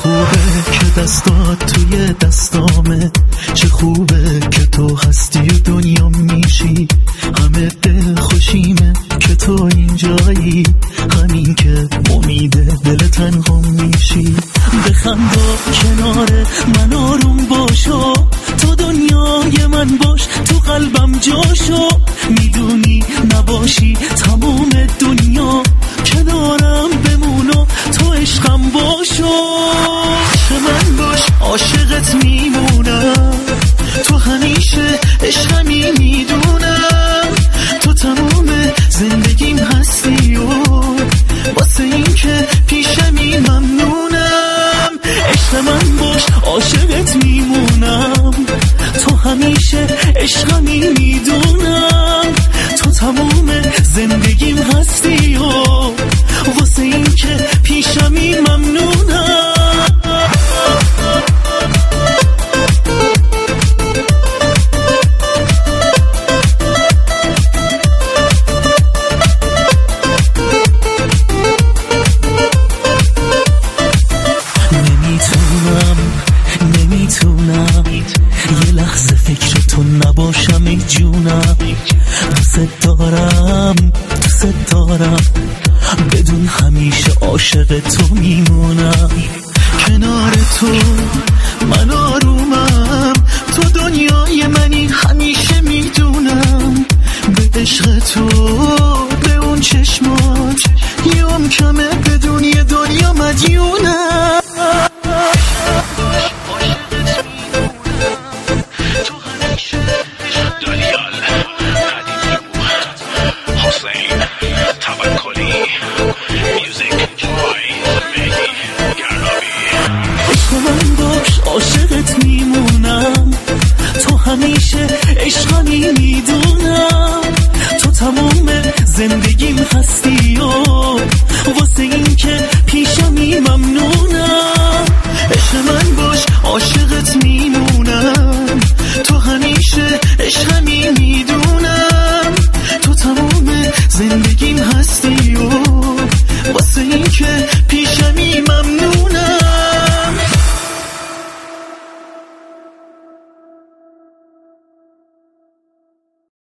خوبه که دستات توی دستامه، چه خوبه که تو هستی و دنیا میشی. همه دل خوشیمه که تو اینجایی، همین که امیده دل تنها میشی. بخندا کنار من آروم باشو، تو دنیای من باش، تو قلبم جاشو. میدونی نباشی تموم دنیا، کنارم بمونو تو عشقم باشو. عشق من باش عاشقت میمونم، تو همیشه عشقمی میدونم. تو تموم زندگیم هستی و واسه این که پیشمی ممنونم. عشق من باش عاشقت میمونم، تو همیشه عشقمی میدونم. تو تموم زندگیم هستی و واسه این که پیشمی ممنونم. نمیتونم یه لحظه فکر تو نباشم ای جونم. دوست دارم بدون همیشه عاشق تو میمونم. کنار تو من آرومم، تو دنیای منی همیشه میدونم. به عشق تو به اون چشمات یوم کمه بدون یه